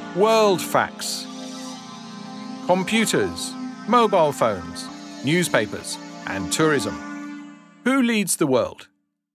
World facts. Computers, mobile phones, newspapers, and tourism. Who leads the world?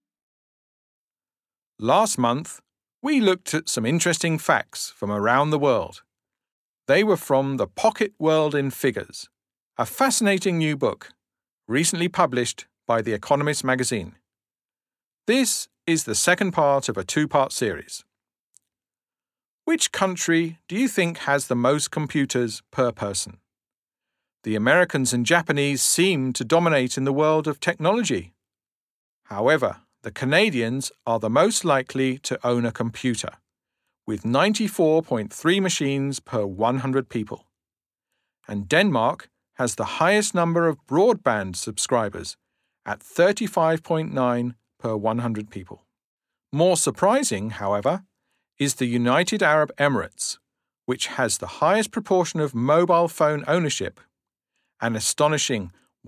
Last month, we looked at some interesting facts from around the world. They were from The Pocket World in Figures, a fascinating new book, recently published by The Economist magazine. This is the second part of a two-part series. Which country do you think has the most computers per person? The Americans and Japanese seem to dominate in the world of technology. However, the Canadians are the most likely to own a computer, with 94.3 machines per 100 people. And Denmark has the highest number of broadband subscribers at 35.9 per 100 people. More surprising, however, is the United Arab Emirates, which has the highest proportion of mobile phone ownership, an astonishing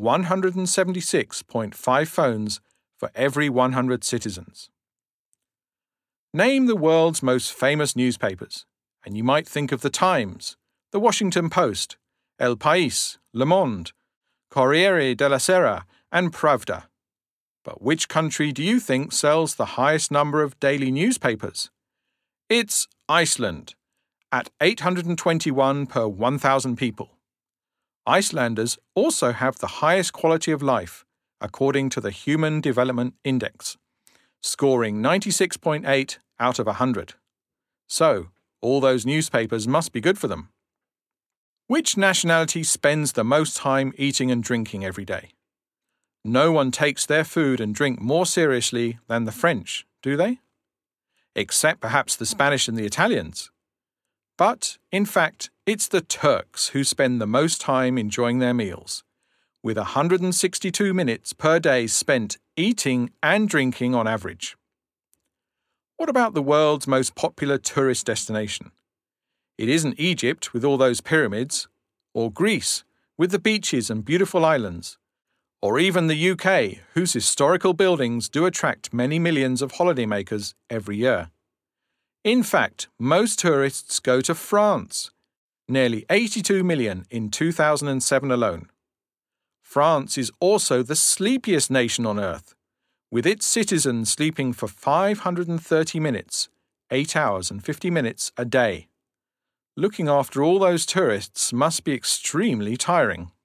176.5 phones for every 100 citizens. Name the world's most famous newspapers, and you might think of The Times, The Washington Post, El País, Le Monde, Corriere della Sera, and Pravda. But which country do you think sells the highest number of daily newspapers? It's Iceland, at 821 per 1,000 people. Icelanders also have the highest quality of life, according to the Human Development Index, scoring 96.8 out of 100. So, all those newspapers must be good for them. Which nationality spends the most time eating and drinking every day? No one takes their food and drink more seriously than the French, do they? Except perhaps the Spanish and the Italians. But, in fact, it's the Turks who spend the most time enjoying their meals, with 162 minutes per day spent eating and drinking on average. What about the world's most popular tourist destination? It isn't Egypt with all those pyramids, or Greece with the beaches and beautiful islands, or even the UK, whose historical buildings do attract many millions of holidaymakers every year. In fact, most tourists go to France, nearly 82 million in 2007 alone. France is also the sleepiest nation on earth, with its citizens sleeping for 530 minutes, 8 hours and 50 minutes a day. Looking after all those tourists must be extremely tiring.